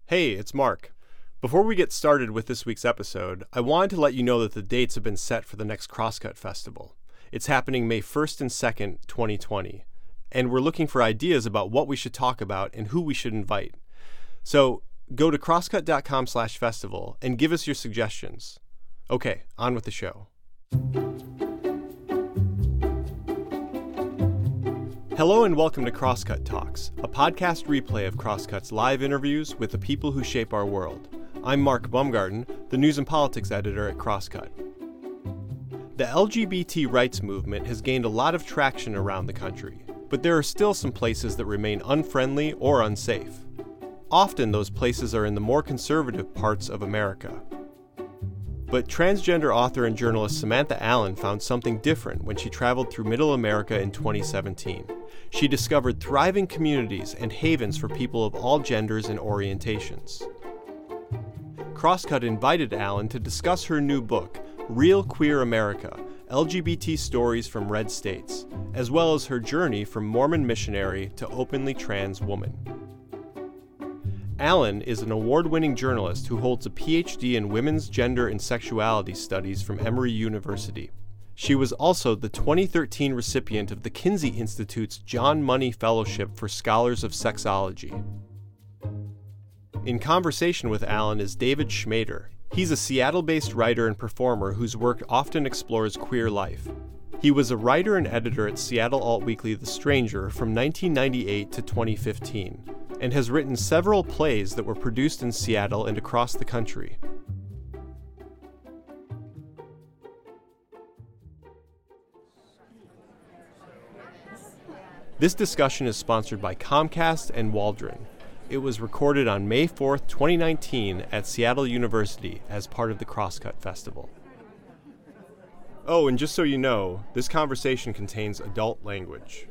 Hey, it's Mark. Before we get started with this week's episode, I wanted to let you know that the dates have been set for the next Crosscut Festival. It's happening May 1st and 2nd, 2020, and we're looking for ideas about what we should talk about and who we should invite. So go to crosscut.com/festival and give us your suggestions. Okay, on with the show. Hello and welcome to Crosscut Talks, a podcast replay of Crosscut's live interviews with the people who shape our world. I'm Mark Baumgarten, the news and politics editor at Crosscut. The LGBT rights movement has gained a lot of traction around the country, but there are still some places that remain unfriendly or unsafe. Often those places are in the more conservative parts of America. But transgender author and journalist Samantha Allen found something different when she traveled through Middle America in 2017. She discovered thriving communities and havens for people of all genders and orientations. Crosscut invited Allen to discuss her new book, Real Queer America: LGBT Stories from Red States, as well as her journey from Mormon missionary to openly trans woman. Allen is an award-winning journalist who holds a PhD in Women's Gender and Sexuality Studies from Emory University. She was also the 2013 recipient of the Kinsey Institute's John Money Fellowship for Scholars of Sexology. In conversation with Allen is David Schmader. He's a Seattle-based writer and performer whose work often explores queer life. He was a writer and editor at Seattle alt weekly The Stranger from 1998 to 2015, and has written several plays that were produced in Seattle and across the country. This discussion is sponsored by Comcast and Waldron. It was recorded on May 4th, 2019 at Seattle University as part of the Crosscut Festival. Oh, and just so you know, this conversation contains adult language.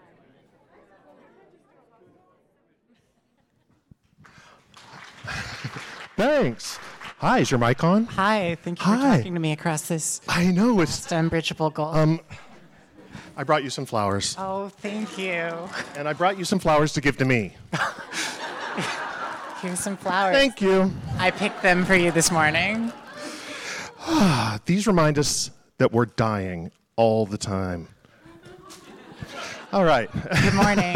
Thanks. Hi, is your mic on? Hi, thank you for talking to me across this I know it's unbridgeable gulf. I brought you some flowers. Oh, thank you. And I brought you some flowers to give to me. Here's some flowers. Thank you. I picked them for you this morning. These remind us that we're dying all the time. All right. Good morning.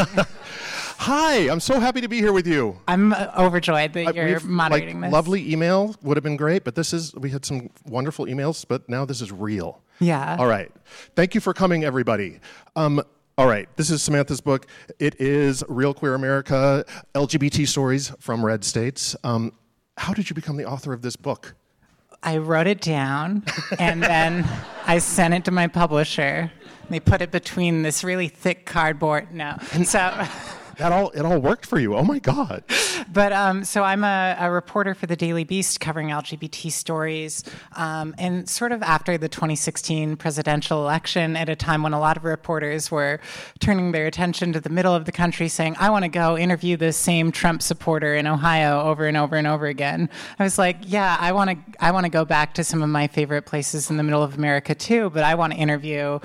Hi, I'm so happy to be here with you. I'm overjoyed that you're moderating this. Lovely email would have been great, but we had some wonderful emails, but now this is real. Yeah. All right. Thank you for coming, everybody. All right, this is Samantha's book. It is Real Queer America: LGBT Stories from Red States. How did you become the author of this book? I wrote it down, and then I sent it to my publisher. They put it between this really thick cardboard. No. So... It all worked for you. Oh my God. But so I'm a reporter for the Daily Beast covering LGBT stories. And sort of after the 2016 presidential election, at a time when a lot of reporters were turning their attention to the middle of the country saying, I want to go interview the same Trump supporter in Ohio over and over and over again. I was like, yeah, I want to go back to some of my favorite places in the middle of America too, but I want to interview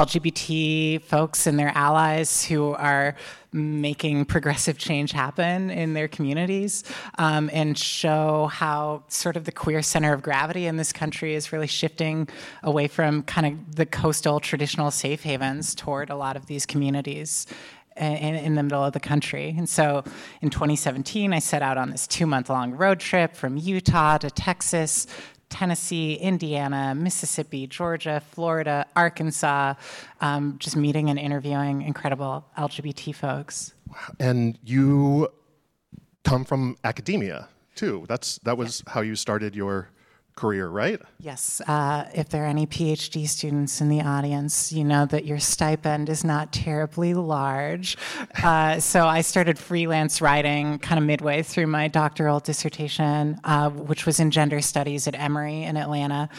LGBT folks and their allies who are making progressive change happen in their communities, and show how sort of the queer center of gravity in this country is really shifting away from kind of the coastal traditional safe havens toward a lot of these communities in the middle of the country. And so in 2017, I set out on this 2-month-long road trip from Utah to Texas, Tennessee, Indiana, Mississippi, Georgia, Florida, Arkansas, just meeting and interviewing incredible LGBT folks. And you come from academia, too. That was how you started your career, right? Yes. If there are any PhD students in the audience, you know that your stipend is not terribly large. So I started freelance writing kind of midway through my doctoral dissertation, which was in gender studies at Emory in Atlanta.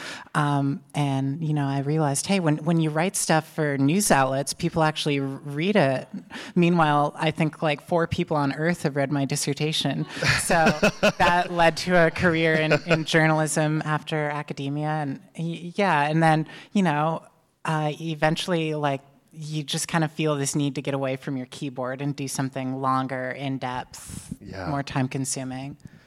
And, you know, I realized, hey, when you write stuff for news outlets, people actually read it. Meanwhile, I think like 4 people on Earth have read my dissertation. So that led to a career in journalism after academia, and and then, you know, eventually, like, you just kind of feel this need to get away from your keyboard and do something longer, in depth, more time consuming.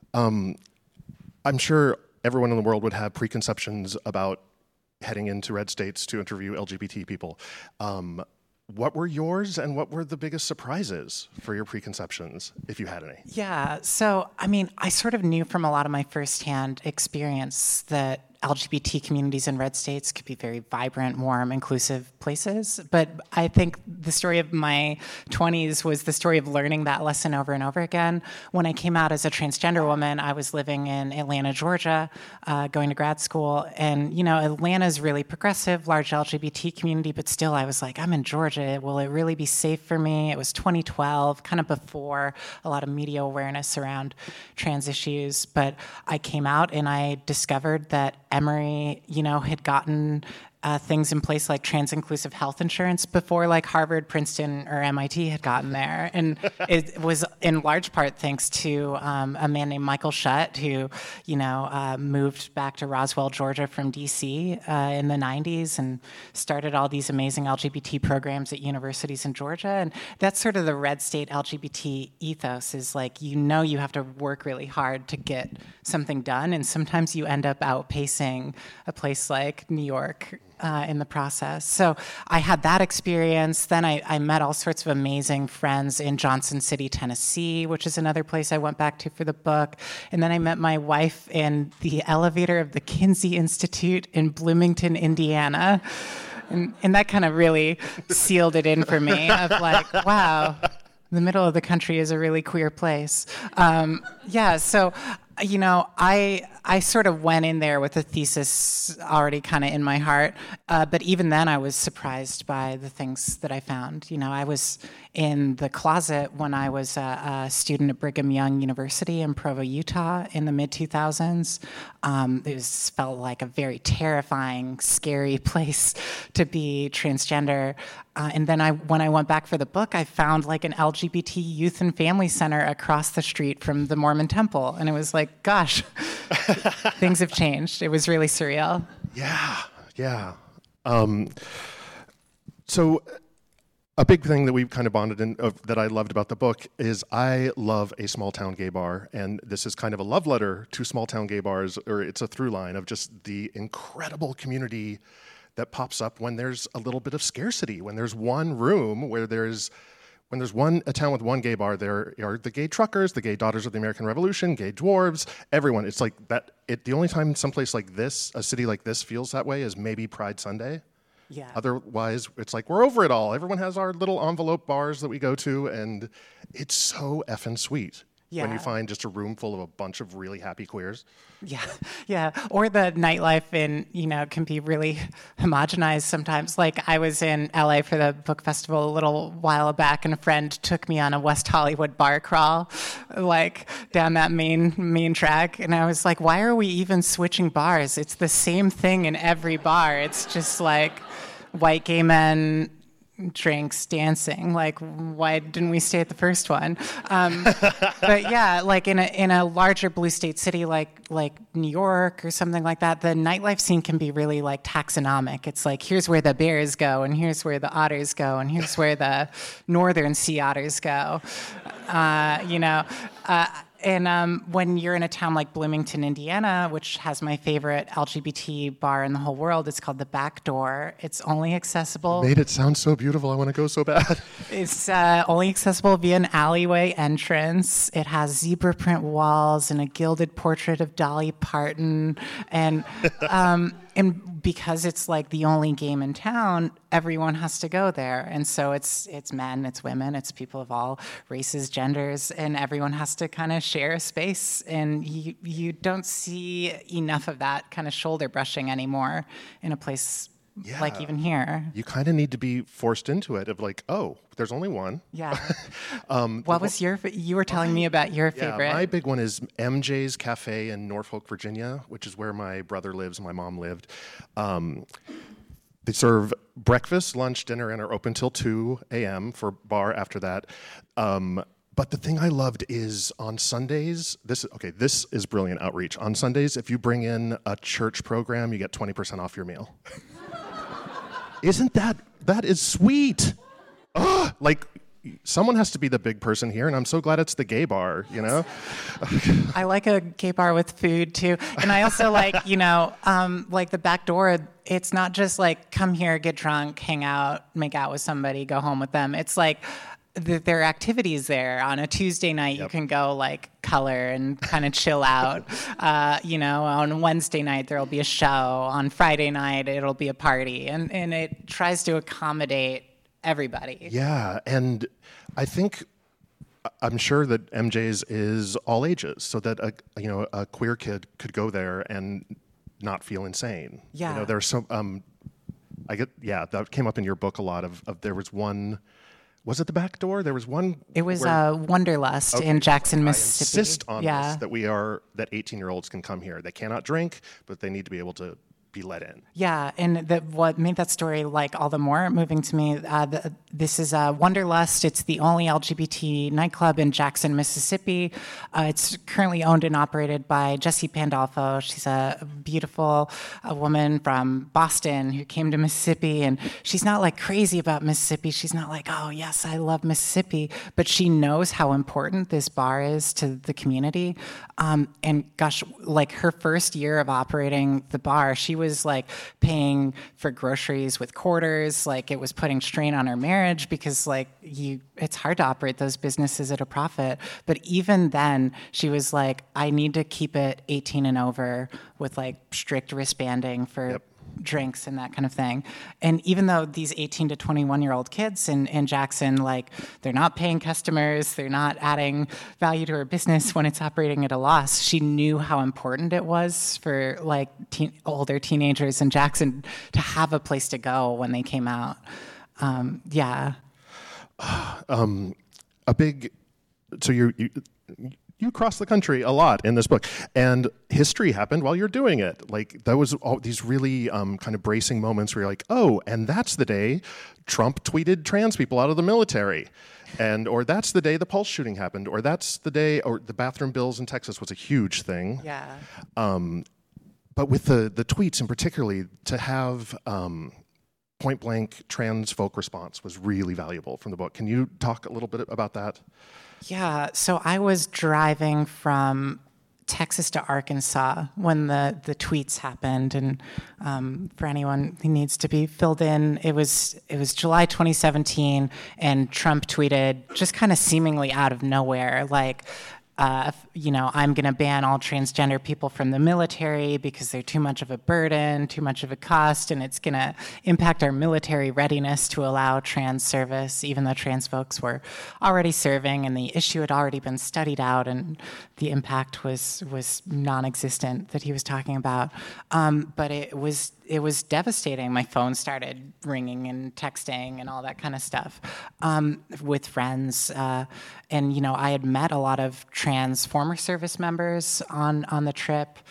I'm sure everyone in the world would have preconceptions about heading into red states to interview LGBT people. What were yours, and what were the biggest surprises for your preconceptions, if you had any? Yeah, so I mean, I sort of knew from a lot of my firsthand experience that LGBT communities in red states could be very vibrant, warm, inclusive places. But I think the story of my 20s was the story of learning that lesson over and over again. When I came out as a transgender woman, I was living in Atlanta, Georgia, going to grad school. And, you know, Atlanta's really progressive, large LGBT community, but still I was like, I'm in Georgia. Will it really be safe for me? It was 2012, kind of before a lot of media awareness around trans issues. But I came out and I discovered that Emory, you know, had gotten things in place like trans-inclusive health insurance before like Harvard, Princeton, or MIT had gotten there. And it was in large part thanks to a man named Michael Shutt, who, you know, moved back to Roswell, Georgia from DC in the 90s and started all these amazing LGBT programs at universities in Georgia. And that's sort of the red state LGBT ethos, is like, you know, you have to work really hard to get something done. And sometimes you end up outpacing a place like New York in the process. So I had that experience. Then I met all sorts of amazing friends in Johnson City, Tennessee, which is another place I went back to for the book. And then I met my wife in the elevator of the Kinsey Institute in Bloomington, Indiana. And that kind of really sealed it in for me of like, wow, the middle of the country is a really queer place. So, you know, I sort of went in there with a thesis already kind of in my heart, but even then I was surprised by the things that I found. You know, I was in the closet when I was a student at Brigham Young University in Provo, Utah in the mid-2000s. It felt like a very terrifying, scary place to be transgender. And then when I went back for the book, I found like an LGBT youth and family center across the street from the Mormon temple. And it was like, gosh, things have changed. It was really surreal. Yeah. So a big thing that we've kind of bonded in, that I loved about the book, is I love a small town gay bar. And this is kind of a love letter to small town gay bars, or it's a through line of just the incredible community that pops up when there's a little bit of scarcity, when there's one room where when there's a town with one gay bar, there are the gay truckers, the gay daughters of the American Revolution, gay dwarves, everyone. It's like that. The only time someplace like this, a city like this, feels that way is maybe Pride Sunday. Yeah. Otherwise, it's like we're over it all. Everyone has our little envelope bars that we go to, and it's so effing sweet. Yeah. When you find just a room full of a bunch of really happy queers. Yeah. Or the nightlife can be really homogenized sometimes. Like I was in LA for the book festival a little while back, and a friend took me on a West Hollywood bar crawl, like down that main track. And I was like, why are we even switching bars? It's the same thing in every bar. It's just like white gay men, drinks, dancing. Like, why didn't we stay at the first one? But yeah, like in a larger blue state city like New York or something like that, the nightlife scene can be really like taxonomic. It's like, here's where the bears go, and here's where the otters go, and here's where the northern sea otters go. And when you're in a town like Bloomington, Indiana, which has my favorite LGBT bar in the whole world, it's called The Back Door. It's only accessible. You made it sound so beautiful. I want to go so bad. It's only accessible via an alleyway entrance. It has zebra print walls and a gilded portrait of Dolly Parton. And because it's like the only game in town, everyone has to go there. And so it's men, it's women, it's people of all races, genders, and everyone has to kind of share a space. And you don't see enough of that kind of shoulder brushing anymore in a place like even here. You kind of need to be forced into it of like, oh, there's only one. Yeah. What was you were telling me about your favorite? Yeah, my big one is MJ's Cafe in Norfolk, Virginia, which is where my brother lives and my mom lived. They serve breakfast, lunch, dinner, and are open till 2 a.m. for bar after that. But the thing I loved is on Sundays, this is brilliant outreach. On Sundays, if you bring in a church program, you get 20% off your meal. Isn't that is sweet? Like someone has to be the big person here, and I'm so glad it's the gay bar, you know? I like a gay bar with food too. And I also like, like the back door, it's not just like come here, get drunk, hang out, make out with somebody, go home with them. It's like there are activities there. On a Tuesday night, you can go like color and kind of chill out. On Wednesday night, there'll be a show. On Friday night, it'll be a party. And it tries to accommodate everybody. Yeah, and I'm sure that MJ's is all ages, so that a queer kid could go there and not feel insane. Yeah. There's some that came up in your book a lot of there was one. Was it the back door? There was one. It was Wonderlust in Jackson, Mississippi. I insist on this, that 18-year-olds can come here. They cannot drink, but they need to be able to be let in. Yeah, and what made that story like all the more moving to me, this is Wonderlust. It's the only LGBT nightclub in Jackson, Mississippi. It's currently owned and operated by Jessie Pandolfo. She's a beautiful woman from Boston who came to Mississippi, and she's not like crazy about Mississippi. She's not like, oh yes, I love Mississippi, but she knows how important this bar is to the community. And gosh, like her first year of operating the bar, she was like paying for groceries with quarters. Like it was putting strain on her marriage because like it's hard to operate those businesses at a profit. But even then she was like, I need to keep it 18 and over with like strict wristbanding for drinks and that kind of thing. And even though these 18 to 21-year-old kids in Jackson, like they're not paying customers, they're not adding value to her business when it's operating at a loss, she knew how important it was for like older teenagers in Jackson to have a place to go when they came out. So you cross the country a lot in this book, and history happened while you're doing it. Like that was all these really kind of bracing moments where you're like, oh, and that's the day Trump tweeted trans people out of the military, or that's the day the Pulse shooting happened, or that's the day, or the bathroom bills in Texas was a huge thing. Yeah. But with the tweets, and particularly to have point blank trans folk response was really valuable from the book. Can you talk a little bit about that? Yeah, so I was driving from Texas to Arkansas when the tweets happened, and for anyone who needs to be filled in, it was July 2017, and Trump tweeted just kind of seemingly out of nowhere, like, I'm going to ban all transgender people from the military because they're too much of a burden, too much of a cost, and it's going to impact our military readiness to allow trans service, even though trans folks were already serving and the issue had already been studied out and the impact was non-existent that he was talking about. But it was devastating. My phone started ringing and texting and all that kind of stuff with friends. And, I had met a lot of trans former service members on the trip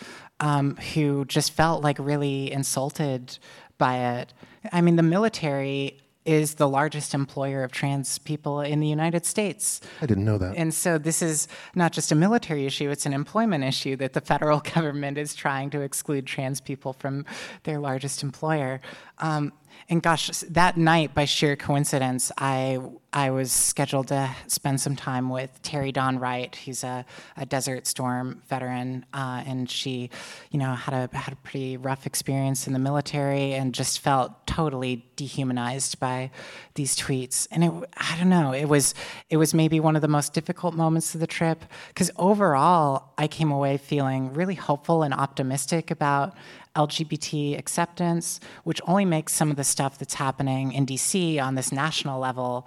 who just felt like really insulted by it. I mean, the military is the largest employer of trans people in the United States. I didn't know that. And so this is not just a military issue, it's an employment issue that the federal government is trying to exclude trans people from their largest employer. And gosh, that night, by sheer coincidence, I was scheduled to spend some time with Terry Dawn Wright. He's a Desert Storm veteran, and she, had a pretty rough experience in the military and just felt totally dehumanized by these tweets. And I don't know, it was maybe one of the most difficult moments of the trip, because overall, I came away feeling really hopeful and optimistic about LGBT acceptance, which only makes some of the stuff that's happening in DC on this national level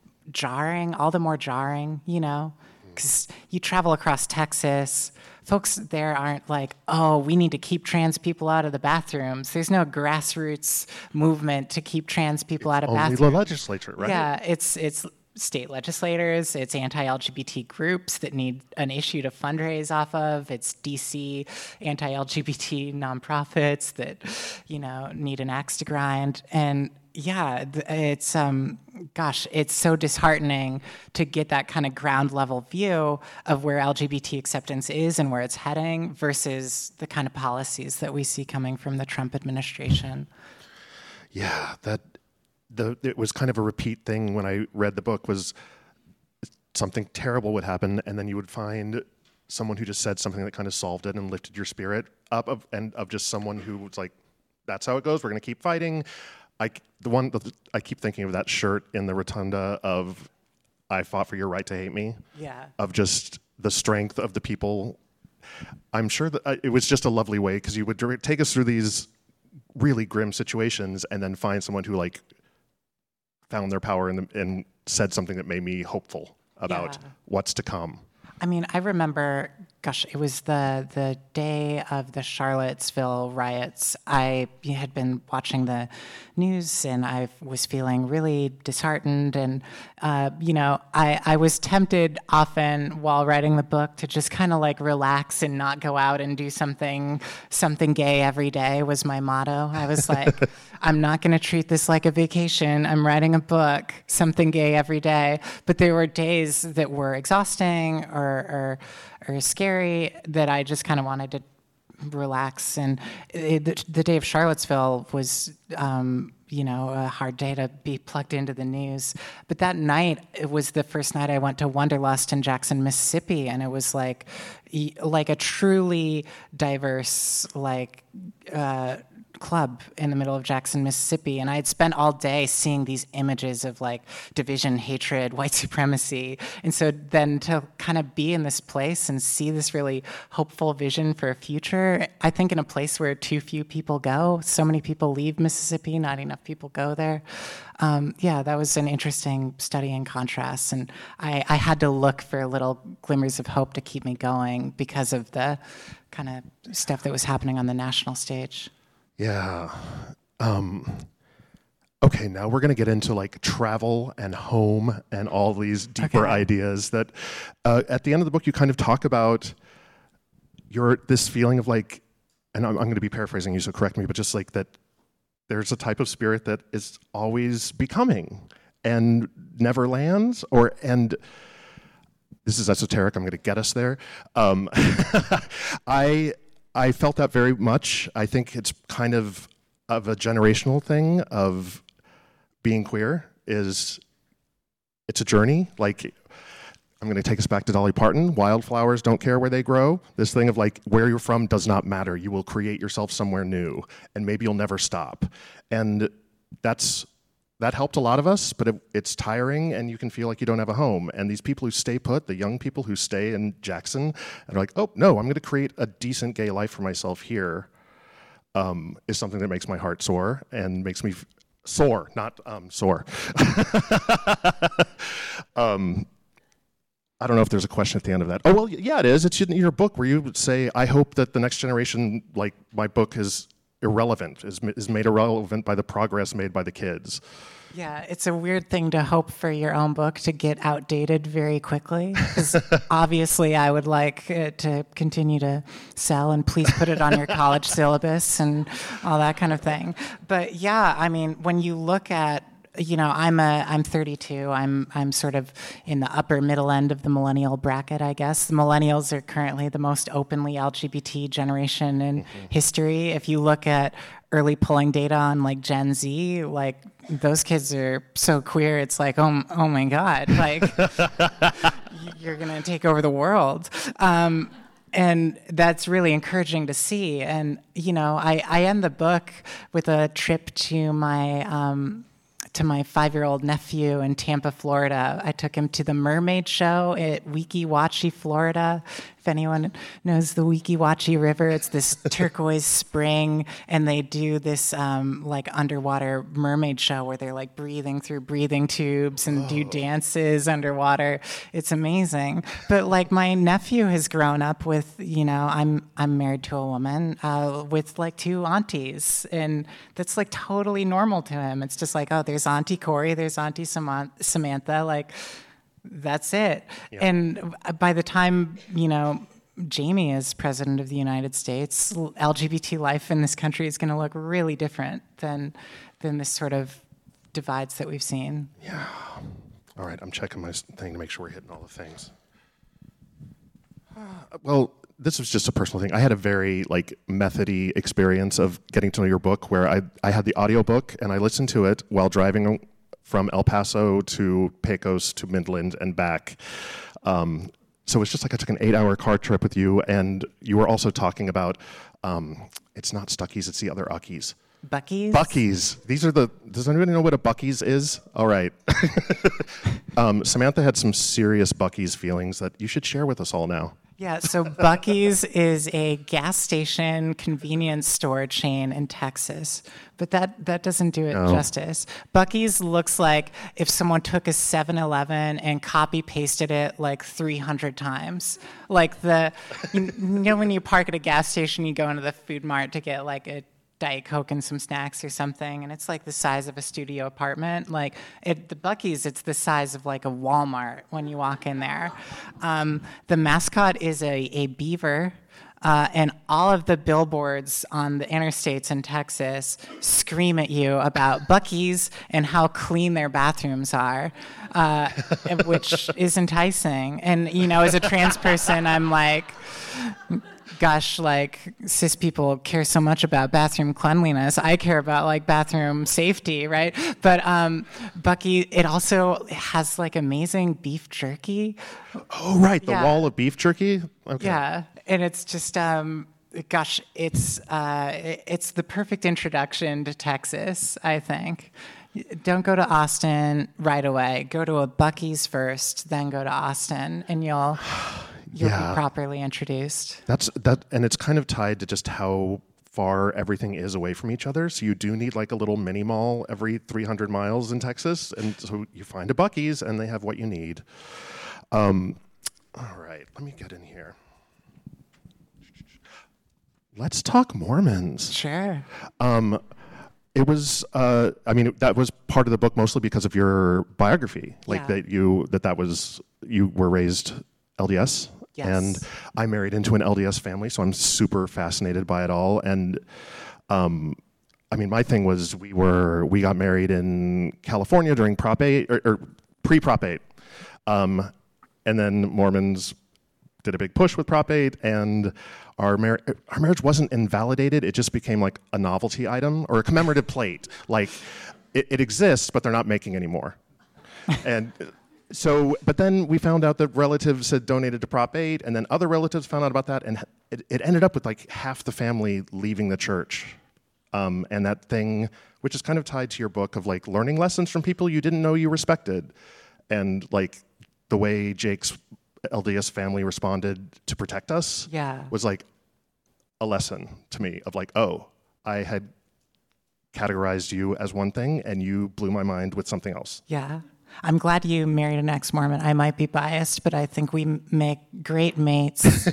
all the more jarring, because you travel across Texas, folks there aren't like, oh, we need to keep trans people out of the bathrooms. There's no grassroots movement to keep trans people out of bathrooms. Only the legislature, right? Yeah, it's state legislators, it's anti-LGBT groups that need an issue to fundraise off of, it's DC anti-LGBT nonprofits that, need an axe to grind. And yeah, it's, it's so disheartening to get that kind of ground level view of where LGBT acceptance is and where it's heading versus the kind of policies that we see coming from the Trump administration. Yeah, it was kind of a repeat thing when I read the book was something terrible would happen, and then you would find someone who just said something that kind of solved it and lifted your spirit up, of just someone who was like, that's how it goes, we're going to keep fighting. I keep thinking of that shirt in the rotunda of I fought for your right to hate me. Yeah. Of just the strength of the people. I'm sure that it was just a lovely way, because you would take us through these really grim situations and then find someone who like found their power and said something that made me hopeful about what's to come. I mean, I remember, gosh, it was the day of the Charlottesville riots. I had been watching the news, and I was feeling really disheartened. And, I was tempted often while writing the book to just kind of like relax and not go out and do something gay every day was my motto. I was like, I'm not going to treat this like a vacation. I'm writing a book, something gay every day. But there were days that were exhausting or scary that I just kind of wanted to relax. And the day of Charlottesville was, a hard day to be plugged into the news. But that night, it was the first night I went to Wanderlust in Jackson, Mississippi, and it was like a truly diverse, club in the middle of Jackson, Mississippi, and I had spent all day seeing these images of like division, hatred, white supremacy, and so then to kind of be in this place and see this really hopeful vision for a future, I think in a place where too few people go, so many people leave Mississippi, not enough people go there. That was an interesting study in contrast, and I had to look for little glimmers of hope to keep me going because of the kind of stuff that was happening on the national stage. Yeah. Okay, now we're going to get into like travel and home and all these deeper ideas that at the end of the book you kind of talk about this feeling of like, and I'm going to be paraphrasing you, so correct me, but just like that there's a type of spirit that is always becoming and never lands, and this is esoteric, I'm going to get us there. I felt that very much. I think it's kind of a generational thing of being queer. It's a journey. Like, I'm going to take us back to Dolly Parton. Wildflowers don't care where they grow. This thing of like, where you're from does not matter. You will create yourself somewhere new, and maybe you'll never stop. And that helped a lot of us, but it's tiring, and you can feel like you don't have a home. And these people who stay put, the young people who stay in Jackson, and are like, oh, no, I'm going to create a decent gay life for myself here, is something that makes my heart soar and makes me soar, not sore. I don't know if there's a question at the end of that. Oh, well, yeah, it is. It's in your book where you would say, I hope that the next generation, like my book, is irrelevant, is made irrelevant by the progress made by the kids. Yeah, it's a weird thing to hope for your own book to get outdated very quickly, because obviously I would like it to continue to sell, and please put it on your college syllabus and all that kind of thing. But yeah, I mean, when you look at, I'm 32. I'm sort of in the upper middle end of the millennial bracket, I guess. The millennials are currently the most openly LGBT generation in history. If you look at early polling data on like Gen Z, like those kids are so queer. It's like, oh my God, like you're gonna take over the world. And that's really encouraging to see. And I end the book with a trip to my 5-year-old nephew in Tampa, Florida. I took him to the Mermaid Show at Weeki Wachee, Florida. If anyone knows the Weeki Wachee River, it's this turquoise spring, and they do this underwater mermaid show where they're like breathing through breathing tubes and do dances underwater. It's amazing. But like my nephew has grown up with, I'm married to a woman with like 2 aunties, and that's like totally normal to him. It's just like, oh, there's Auntie Corey, there's Auntie Samantha, like that's it. Yeah. And by the time, Jamie is president of the United States, LGBT life in this country is going to look really different than this sort of divides that we've seen. Yeah. All right, I'm checking my thing to make sure we're hitting all the things. Well, this was just a personal thing. I had a very method-y experience of getting to know your book where I had the audiobook and I listened to it while driving from El Paso to Pecos to Midland and back. So it's just like I took an 8-hour car trip with you, and you were also talking about, it's not Stuckey's, it's the other Uckies. Buc-ee's? Buc-ee's. Does anybody know what a Buc-ee's is? All right. Samantha had some serious Buc-ee's feelings that you should share with us all now. Yeah, so Buc-ee's is a gas station convenience store chain in Texas, but that doesn't do it justice. Buc-ee's looks like if someone took a 7-Eleven and copy-pasted it like 300 times. Like you know when you park at a gas station, you go into the food mart to get like a Diet Coke and some snacks or something, and it's like the size of a studio apartment. Like the Buc-ee's, it's the size of like a Walmart when you walk in there. The mascot is a beaver, and all of the billboards on the interstates in Texas scream at you about Buc-ee's and how clean their bathrooms are, which is enticing. And as a trans person, I'm like, gosh, like cis people care so much about bathroom cleanliness. I care about like bathroom safety, right? But Buc-ee, it also has like amazing beef jerky. Oh, right, the wall of beef jerky. Okay. Yeah, and it's just gosh, it's the perfect introduction to Texas, I think. Don't go to Austin right away. Go to a Buc-ee's first, then go to Austin, and you'll be properly introduced. And it's kind of tied to just how far everything is away from each other. So you do need like a little mini mall every 300 miles in Texas, and so you find a Buc-ee's and they have what you need. All right, let me get in here. Let's talk Mormons. Sure. It was, that was part of the book mostly because of your biography, like you were raised LDS. Yes. And I married into an LDS family, so I'm super fascinated by it all. And my thing was we got married in California during Prop 8 or pre-Prop 8, and then Mormons did a big push with Prop 8, and our marriage wasn't invalidated. It just became like a novelty item or a commemorative plate. Like it exists, but they're not making any more. And so, but then we found out that relatives had donated to Prop 8, and then other relatives found out about that, and it ended up with like half the family leaving the church. And that thing, which is kind of tied to your book of like learning lessons from people you didn't know you respected, and like the way Jake's LDS family responded to protect us was like a lesson to me of like, oh, I had categorized you as one thing, and you blew my mind with something else. Yeah. I'm glad you married an ex-Mormon. I might be biased, but I think we make great mates,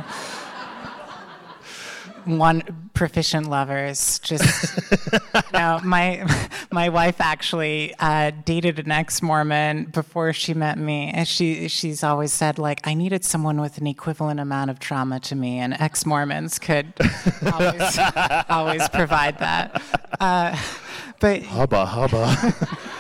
One proficient lovers. Just my wife actually dated an ex-Mormon before she met me, and she's always said like I needed someone with an equivalent amount of trauma to me, and ex-Mormons could always provide that. But hubba.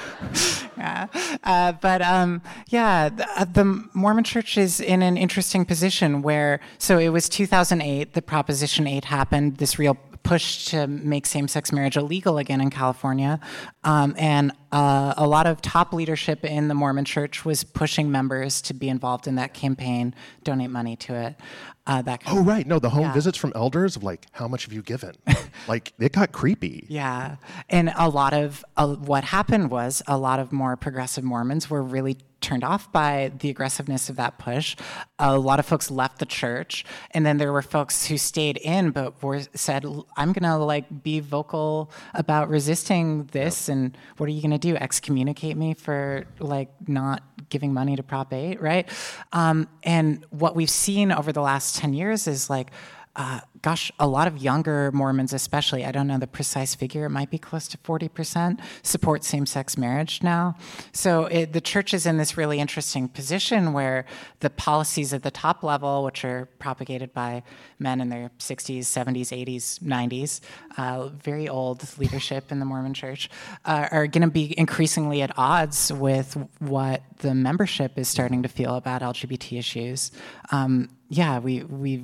The Mormon Church is in an interesting position where, so it was 2008, the Proposition 8 happened, this real push to make same-sex marriage illegal again in California, and a lot of top leadership in the Mormon Church was pushing members to be involved in that campaign, donate money to it. The home visits from elders of like, how much have you given? Like, it got creepy. Yeah, and a lot of what happened was a lot of more progressive Mormons were really turned off by the aggressiveness of that push. A lot of folks left the church, and then there were folks who stayed in but said, I'm gonna like be vocal about resisting this, and what are you gonna do, excommunicate me for like not giving money to Prop 8, right? And what we've seen over the last 10 years is like, a lot of younger Mormons especially, I don't know the precise figure, it might be close to 40%, support same-sex marriage now. So the church is in this really interesting position where the policies at the top level, which are propagated by men in their 60s, 70s, 80s, 90s, very old leadership in the Mormon Church, are going to be increasingly at odds with what the membership is starting to feel about LGBT issues.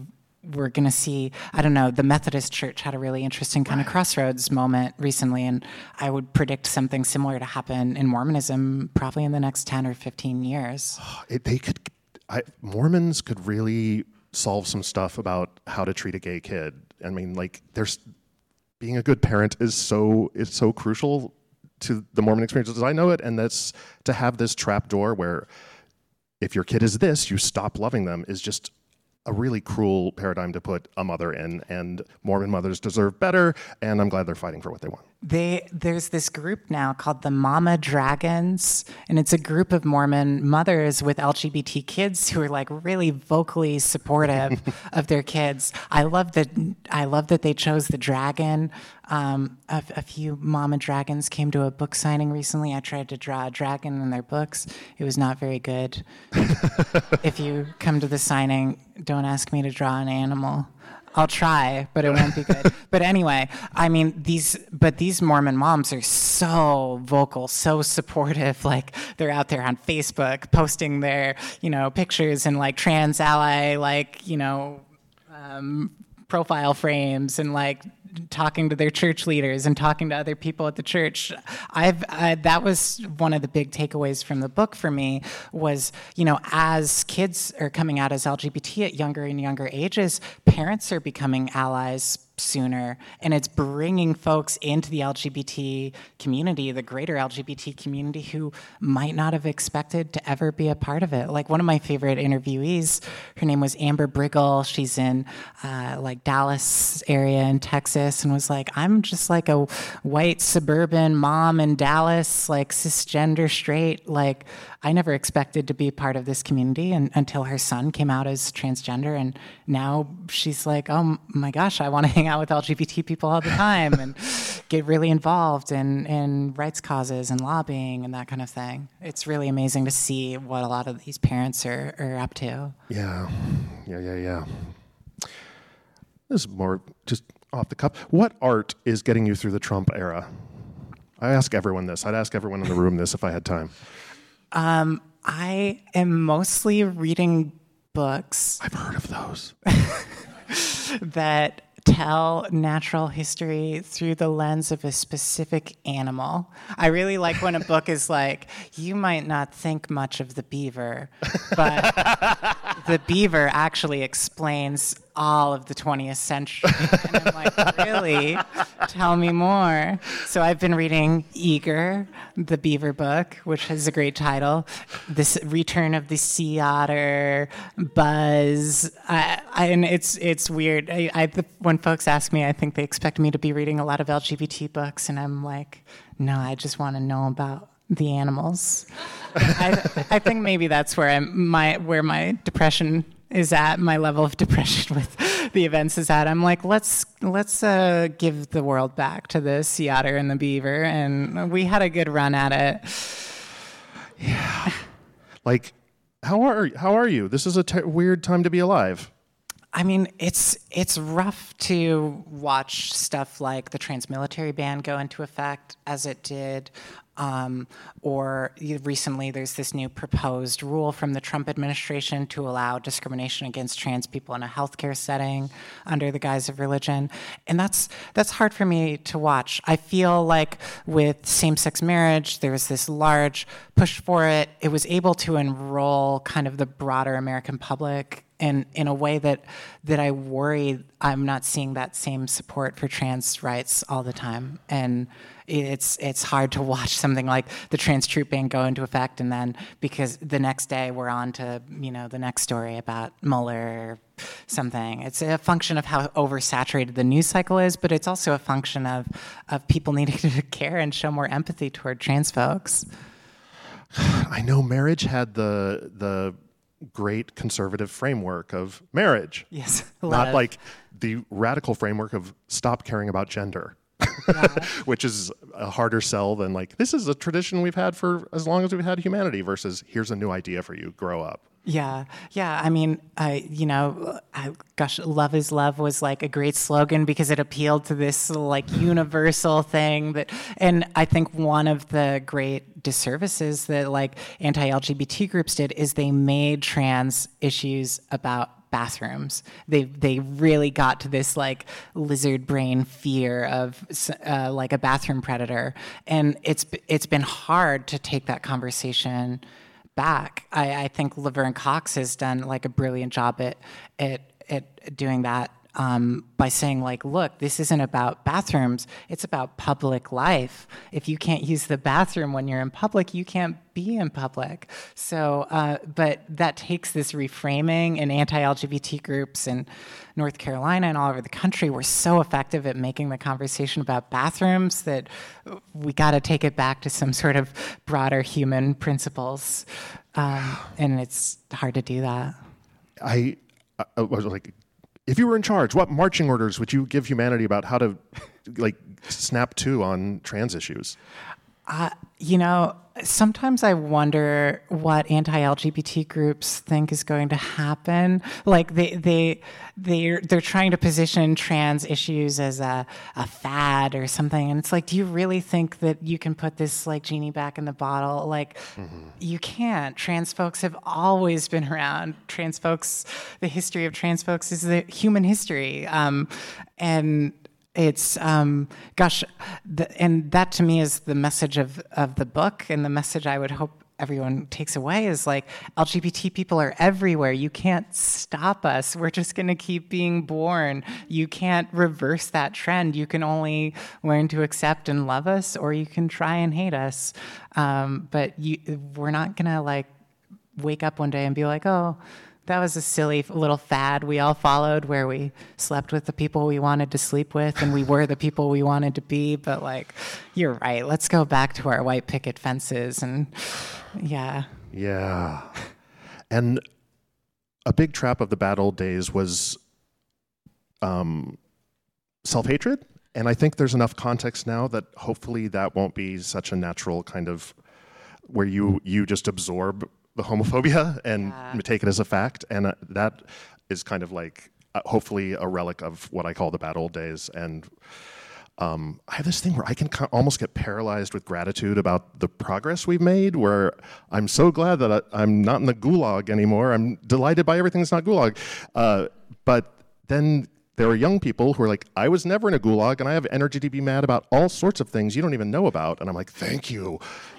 we're going to see, I don't know, the Methodist Church had a really interesting kind of crossroads moment recently, and I would predict something similar to happen in Mormonism probably in the next 10 or 15 years. Mormons could really solve some stuff about how to treat a gay kid. I mean, like, being a good parent is so crucial to the Mormon experience as I know it, and that's to have this trap door where if your kid is this, you stop loving them is just a really cruel paradigm to put a mother in, and Mormon mothers deserve better, and I'm glad they're fighting for what they want. There's this group now called the Mama Dragons, and it's a group of Mormon mothers with LGBT kids who are like really vocally supportive of their kids. I love that they chose the dragon. A few Mama Dragons came to a book signing recently. I tried to draw a dragon in their books. It was not very good. If you come to the signing, don't ask me to draw an animal. I'll try, but it won't be good. But anyway, I mean, these Mormon moms are so vocal, so supportive. Like, they're out there on Facebook posting their, pictures and like trans ally, profile frames, and like talking to their church leaders and talking to other people at the church. That was one of the big takeaways from the book for me was, as kids are coming out as LGBT at younger and younger ages, parents are becoming allies sooner, and it's bringing folks into the LGBT community, the greater LGBT community, who might not have expected to ever be a part of it. Like, one of my favorite interviewees, her name was Amber Briggle. She's in Dallas area in Texas, and was like, I'm just like a white suburban mom in Dallas, like cisgender straight. Like, I never expected to be part of this community until her son came out as transgender, and now she's like, oh my gosh, I want to hang out with LGBT people all the time and get really involved in rights causes and lobbying and that kind of thing. It's really amazing to see what a lot of these parents are up to. Yeah. This is more just off the cuff. What art is getting you through the Trump era? I ask everyone this. I'd ask everyone in the room this if I had time. I am mostly reading books. I've heard of those. That tell natural history through the lens of a specific animal. I really like when a book is like, you might not think much of the beaver, but the beaver actually explains all of the 20th century. And I'm like, really? Tell me more. So I've been reading Eager, the beaver book, which has a great title. This Return of the Sea Otter, Buzz. And it's weird. When folks ask me, I think they expect me to be reading a lot of LGBT books, and I'm like, no, I just want to know about the animals. I think maybe that's where my depression is at, my level of depression with the events is at. I'm like, let's give the world back to the sea otter and the beaver, and we had a good run at it. Yeah. Like, how are you? This is a weird time to be alive. I mean, it's rough to watch stuff like the trans-military ban go into effect as it did, or recently there's this new proposed rule from the Trump administration to allow discrimination against trans people in a healthcare setting under the guise of religion, and that's hard for me to watch. I feel like with same-sex marriage, there was this large push for it. It was able to enroll kind of the broader American public in a way that I worry I'm not seeing that same support for trans rights all the time. And it's hard to watch something like the trans troop ban go into effect, and then because the next day we're on to the next story about Mueller or something. It's a function of how oversaturated the news cycle is, but it's also a function of people needing to care and show more empathy toward trans folks. I know marriage had the great conservative framework of marriage. Yes. Not like the radical framework of stop caring about gender, yeah. Which is a harder sell than like, this is a tradition we've had for as long as we've had humanity versus here's a new idea for you, grow up. Yeah. I mean, gosh, love is love was like a great slogan because it appealed to this like universal thing and I think one of the great disservices that like anti-LGBT groups did is they made trans issues about bathrooms. They really got to this like lizard brain fear of like a bathroom predator, and it's been hard to take that conversation back. I think Laverne Cox has done like a brilliant job at doing that. By saying like, look, this isn't about bathrooms, it's about public life. If you can't use the bathroom when you're in public, you can't be in public. So, but that takes this reframing, and anti-LGBT groups in North Carolina and all over the country were so effective at making the conversation about bathrooms that we got to take it back to some sort of broader human principles. And it's hard to do that. I was like, if you were in charge, what marching orders would you give humanity about how to, like, snap to on trans issues? You know, sometimes I wonder what anti-LGBT groups think is going to happen. Like they're trying to position trans issues as a fad or something, and it's like, do you really think that you can put this like genie back in the bottle? Like, you can't. Trans folks have always been around. Trans folks, the history of trans folks is the human history, and it's and that to me is the message of the book, and the message I would hope everyone takes away is like, LGBT people are everywhere. You can't stop us. We're just going to keep being born. You can't reverse that trend. You can only learn to accept and love us, or you can try and hate us. But we're not going to like wake up one day and be like, oh, that was a silly little fad we all followed, where we slept with the people we wanted to sleep with and we were the people we wanted to be. But like, you're right. Let's go back to our white picket fences and yeah. Yeah. And a big trap of the bad old days was self-hatred. And I think there's enough context now that hopefully that won't be such a natural kind of where you just absorb the homophobia and take it as a fact. And that is kind of like hopefully a relic of what I call the bad old days. And I have this thing where I can almost get paralyzed with gratitude about the progress we've made, where I'm so glad that I'm not in the gulag anymore. I'm delighted by everything that's not gulag. But then there are young people who are like, I was never in a gulag, and I have energy to be mad about all sorts of things you don't even know about. And I'm like, thank you.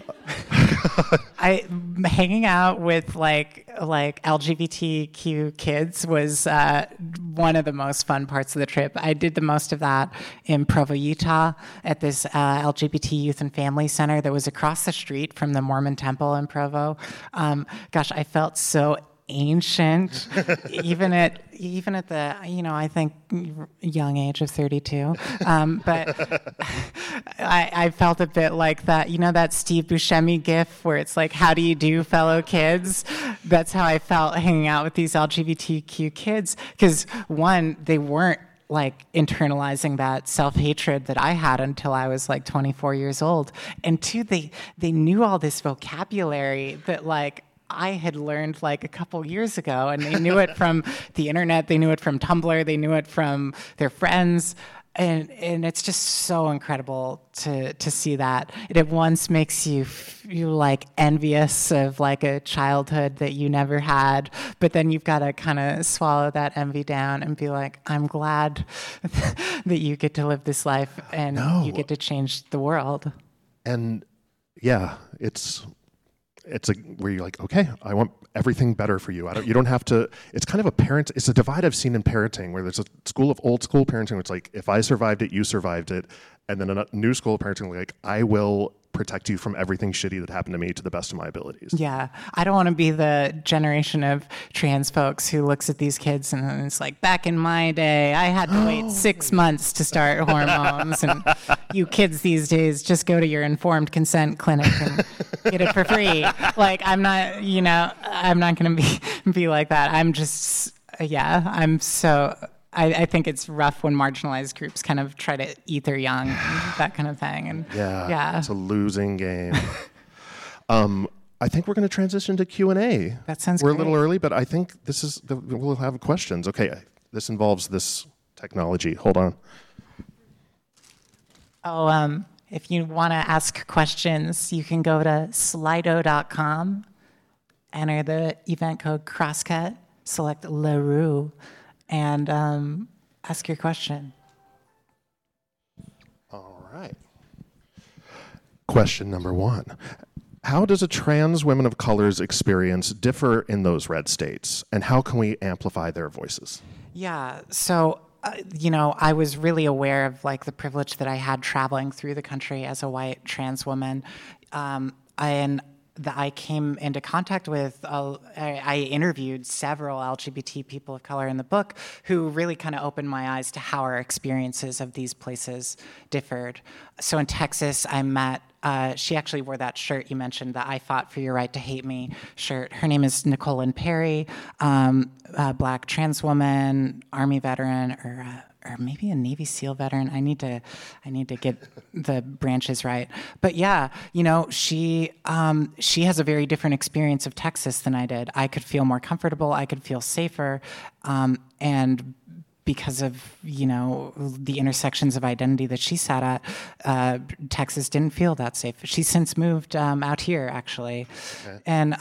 Hanging out with like LGBTQ kids was one of the most fun parts of the trip. I did the most of that in Provo, Utah, at this LGBT Youth and Family Center that was across the street from the Mormon Temple in Provo. Gosh, I felt so ancient, even at the, I think young age of 32. But I felt a bit like that, that Steve Buscemi gif where it's like, how do you do, fellow kids? That's how I felt hanging out with these LGBTQ kids. Because one, they weren't like internalizing that self-hatred that I had until I was like 24 years old. And two, they knew all this vocabulary that like I had learned like a couple years ago, and they knew it from the internet, they knew it from Tumblr, they knew it from their friends, and it's just so incredible to see that. It at once makes you feel like envious of like a childhood that you never had, but then you've got to kind of swallow that envy down and be like, I'm glad that you get to live this life and you get to change the world. And yeah, it's where you're like, okay, I want everything better for you. You don't have to, it's kind of it's a divide I've seen in parenting, where there's a school of old school parenting where it's like, if I survived it, you survived it. And then a new school of parenting, like, I will protect you from everything shitty that happened to me to the best of my abilities. Yeah. I don't want to be the generation of trans folks who looks at these kids and it's like, back in my day, I had to wait 6 months to start hormones. And you kids these days just go to your informed consent clinic and get it for free. Like, I'm not, I'm not going to be like that. I'm just, I think it's rough when marginalized groups kind of try to eat their young, that kind of thing. And yeah. It's a losing game. I think we're going to transition to Q&A. That sounds We're great. a little early, but I think we'll have questions. Okay, this involves this technology. Hold on. Oh, if you want to ask questions, you can go to slido.com, enter the event code CROSSCUT, select LaRue and ask your question. All right. Question number 1. How does a trans women of color's experience differ in those red states, and how can we amplify their voices? Yeah, so I was really aware of like the privilege that I had traveling through the country as a white trans woman, I came into contact with, I interviewed several LGBT people of color in the book who really kind of opened my eyes to how our experiences of these places differed. So in Texas, I met, she actually wore that shirt you mentioned, the I Fought for Your Right to Hate Me shirt. Her name is Nicole Lynn Perry, a black trans woman, Army veteran, or maybe a Navy SEAL veteran. I need to get the branches right. But yeah, she has a very different experience of Texas than I did. I could feel more comfortable. I could feel safer, and because of the intersections of identity that she sat at, Texas didn't feel that safe. She's since moved out here, actually, okay. And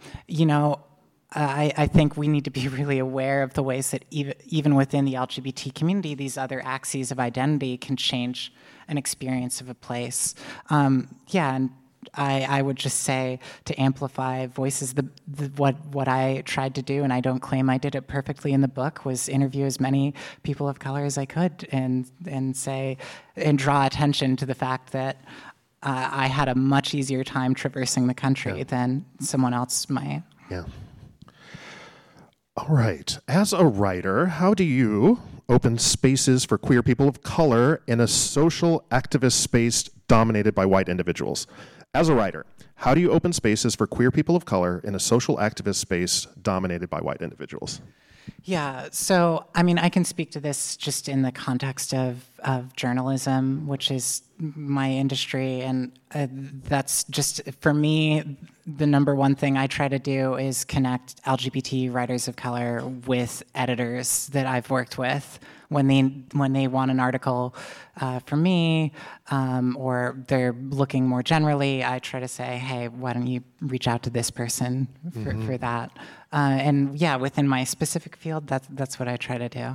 I think we need to be really aware of the ways that even within the LGBT community, these other axes of identity can change an experience of a place. And I would just say to amplify voices, what I tried to do, and I don't claim I did it perfectly in the book, was interview as many people of color as I could and say and draw attention to the fact that I had a much easier time traversing the country than someone else might. Yeah. All right. As a writer, how do you open spaces for queer people of color in a social activist space dominated by white individuals? As a writer, how do you open spaces for queer people of color in a social activist space dominated by white individuals? Yeah, so, I can speak to this just in the context of journalism, which is my industry, and that's just, for me, the number one thing I try to do is connect LGBT writers of color with editors that I've worked with when they want an article from me, or they're looking more generally. I try to say, hey, why don't you reach out to this person for that? And yeah, within my specific field, that's what I try to do.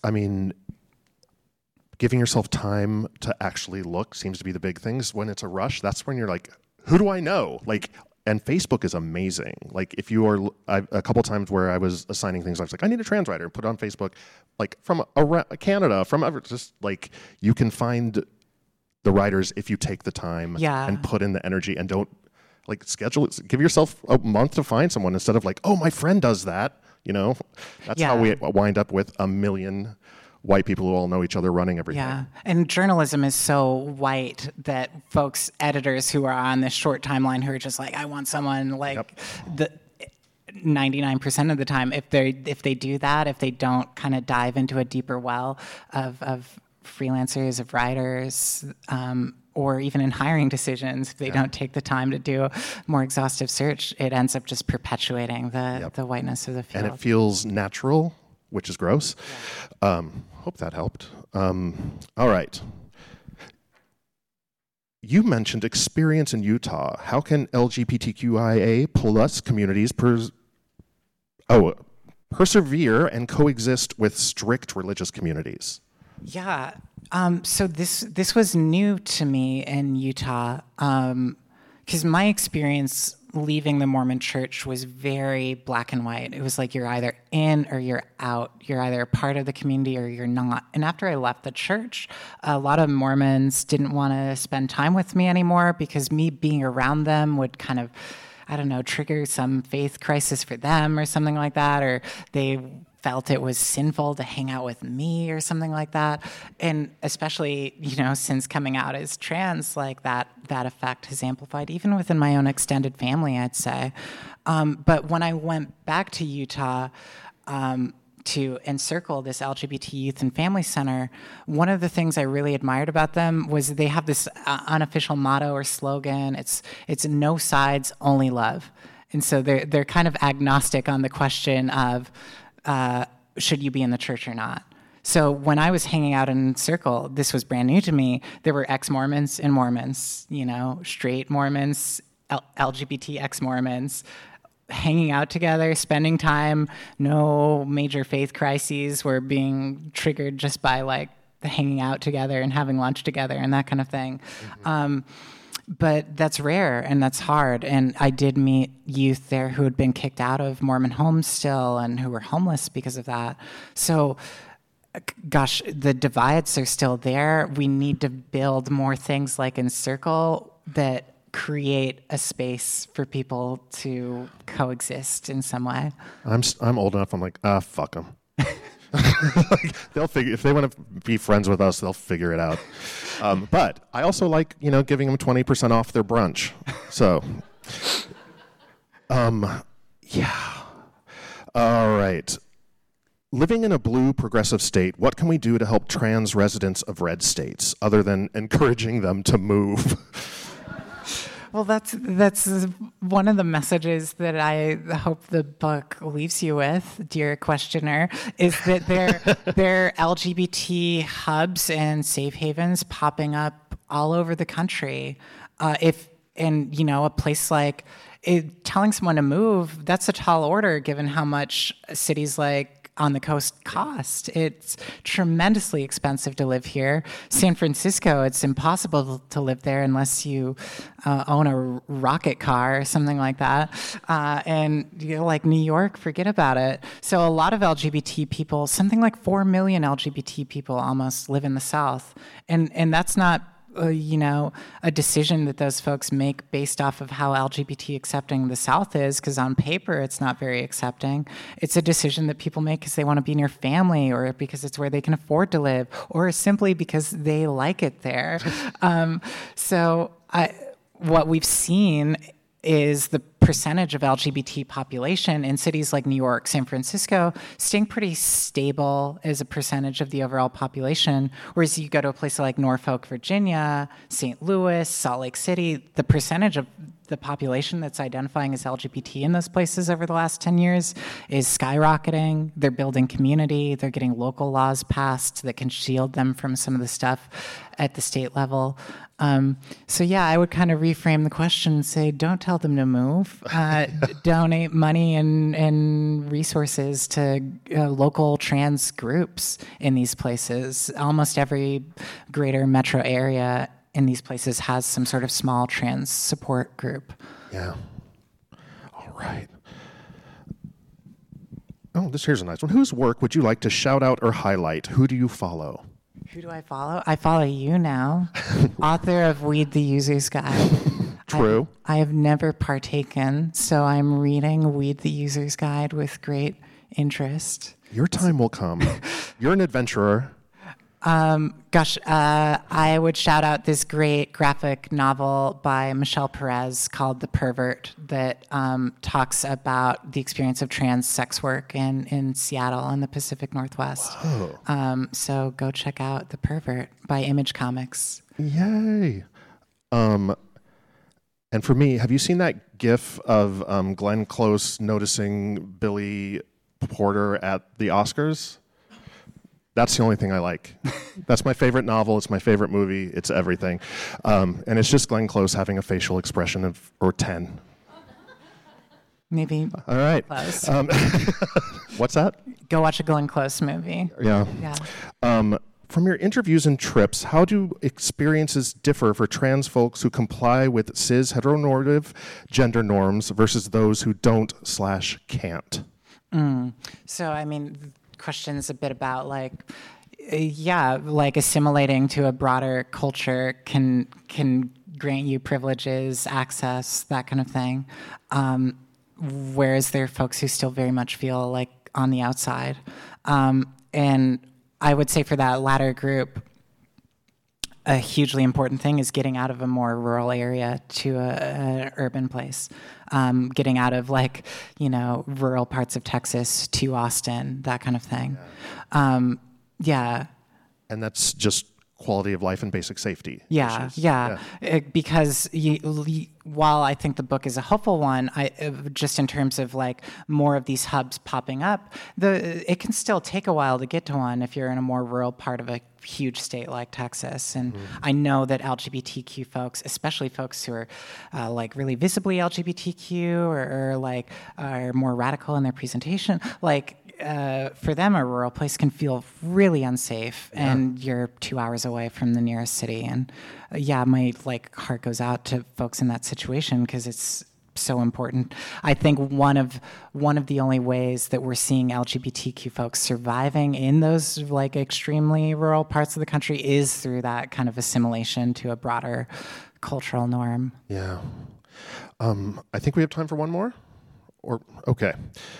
Giving yourself time to actually look seems to be the big thing. When it's a rush, that's when you're like, who do I know? And Facebook is amazing. If you are, a couple times where I was assigning things, I was like, I need a trans writer, and put it on Facebook, from Canada, you can find the writers if you take the time and put in the energy, and don't schedule it. Give yourself a month to find someone instead of oh, my friend does that. That's how we wind up with a million white people who all know each other running everything. Yeah, and journalism is so white that editors who are on this short timeline who are just I want someone the 99% of the time, if they do that, if they don't kind of dive into a deeper well of freelancers, of writers, or even in hiring decisions, if they don't take the time to do a more exhaustive search, it ends up just perpetuating the whiteness of the field. And it feels natural, which is gross. Yeah. Hope that helped. All right. You mentioned experience in Utah. How can LGBTQIA plus communities persevere and coexist with strict religious communities? Yeah. So this was new to me in Utah, because my experience leaving the Mormon church was very black and white. It was you're either in or you're out. You're either a part of the community or you're not. And after I left the church, a lot of Mormons didn't want to spend time with me anymore because me being around them would kind of, trigger some faith crisis for them or something like that, or they felt it was sinful to hang out with me or something like that. And especially, since coming out as trans, that effect has amplified even within my own extended family, I'd say. But when I went back to Utah to encircle this LGBT Youth and Family Center, one of the things I really admired about them was they have this unofficial motto or slogan. It's no sides, only love. And so they're kind of agnostic on the question of should you be in the church or not. So when I was hanging out in Circle, this was brand new to me. There were ex-Mormons and Mormons, straight Mormons, LGBT ex-Mormons, hanging out together, spending time, no major faith crises were being triggered just by like the hanging out together and having lunch together and that kind of thing. But that's rare and that's hard. And I did meet youth there who had been kicked out of Mormon homes still and who were homeless because of that. So, gosh, the divides are still there. We need to build more things like Encircle that create a space for people to coexist in some way. I'm old enough. I'm like, fuck them. Like, they'll figure, if they want to be friends with us, they'll figure it out. But I also like, giving them 20% off their brunch. So, yeah. All right. Living in a blue progressive state, what can we do to help trans residents of red states other than encouraging them to move? Well, that's one of the messages that I hope the book leaves you with, dear questioner, is that there are LGBT hubs and safe havens popping up all over the country. A place like telling someone to move, that's a tall order given how much cities like on the coast cost. It's tremendously expensive to live here. San Francisco, it's impossible to live there unless you own a rocket car or something like that. And like New York, forget about it. So a lot of LGBT people, something like 4 million LGBT people almost live in the South. And that's not a decision that those folks make based off of how LGBT accepting the South is, because on paper it's not very accepting. It's a decision that people make because they want to be near family, or because it's where they can afford to live, or simply because they like it there. What we've seen is the percentage of LGBT population in cities like New York, San Francisco, staying pretty stable as a percentage of the overall population. Whereas you go to a place like Norfolk, Virginia, St. Louis, Salt Lake City, the percentage of the population that's identifying as LGBT in those places over the last 10 years is skyrocketing. They're building community. They're getting local laws passed that can shield them from some of the stuff at the state level. I would kind of reframe the question and say, don't tell them to move. Donate money and resources to local trans groups in these places. Almost every greater metro area in these places has some sort of small trans support group. Yeah. All right. Oh, here's a nice one. Whose work would you like to shout out or highlight? Who do you follow? Who do I follow? I follow you now, author of Weed the User's Guide. True. I have never partaken, so I'm reading Weed the User's Guide with great interest. Your time will come. You're an adventurer. I would shout out this great graphic novel by Michelle Perez called The Pervert that talks about the experience of trans sex work in Seattle and the Pacific Northwest. So go check out The Pervert by Image Comics. Yay. And for me, have you seen that GIF of Glenn Close noticing Billy Porter at the Oscars? That's the only thing I like. That's my favorite novel. It's my favorite movie. It's everything. And it's just Glenn Close having a facial expression of, or 10. Maybe. All right. Close. What's that? Go watch a Glenn Close movie. Yeah. From your interviews and trips, how do experiences differ for trans folks who comply with cis heteronormative gender norms versus those who don't/can't? Questions a bit about like assimilating to a broader culture can grant you privileges, access, that kind of thing. Whereas there are folks who still very much feel like on the outside. And I would say for that latter group, a hugely important thing is getting out of a more rural area to an urban place. Getting out of rural parts of Texas to Austin, that kind of thing. And that's just quality of life and basic safety issues. Because while I think the book is a hopeful one, just in terms of like more of these hubs popping up, it can still take a while to get to one if you're in a more rural part of a huge state like Texas. And I know that LGBTQ folks, especially folks who are like really visibly LGBTQ or like are more radical in their presentation, like for them, a rural place can feel really unsafe, and you're 2 hours away from the nearest city. And my like heart goes out to folks in that situation because it's so important. I think one of the only ways that we're seeing LGBTQ folks surviving in those like extremely rural parts of the country is through that kind of assimilation to a broader cultural norm. Yeah. I think we have time for one more. Okay.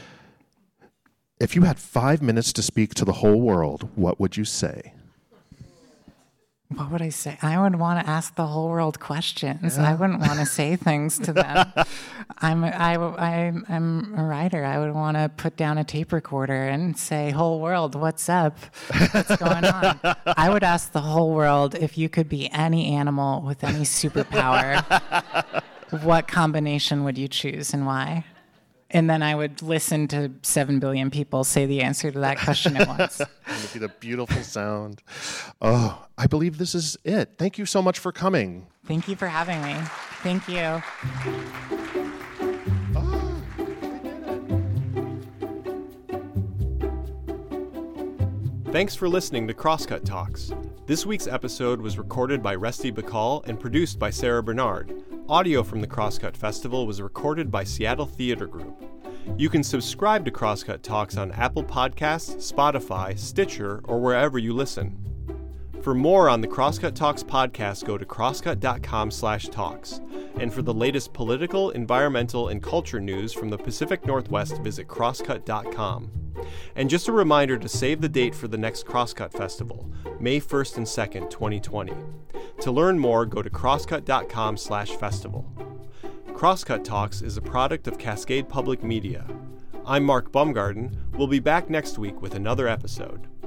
If you had 5 minutes to speak to the whole world, what would you say? What would I say? I would want to ask the whole world questions. Yeah. I wouldn't want to say things to them. I'm a writer. I would want to put down a tape recorder and say, "Whole world, what's up? What's going on?" I would ask the whole world if you could be any animal with any superpower, what combination would you choose and why? And then I would listen to 7 billion people say the answer to that question at once. It would be the beautiful sound. Oh, I believe this is it. Thank you so much for coming. Thank you for having me. Thank you. Oh, we did it. Thanks for listening to Crosscut Talks. This week's episode was recorded by Rusty Bacall and produced by Sarah Bernard. Audio from the Crosscut Festival was recorded by Seattle Theater Group. You can subscribe to Crosscut Talks on Apple Podcasts, Spotify, Stitcher, or wherever you listen. For more on the Crosscut Talks podcast, go to crosscut.com/talks. And for the latest political, environmental, and culture news from the Pacific Northwest, visit crosscut.com. And just a reminder to save the date for the next Crosscut Festival, May 1st and 2nd, 2020. To learn more, go to crosscut.com/festival. Crosscut Talks is a product of Cascade Public Media. I'm Mark Baumgarten. We'll be back next week with another episode.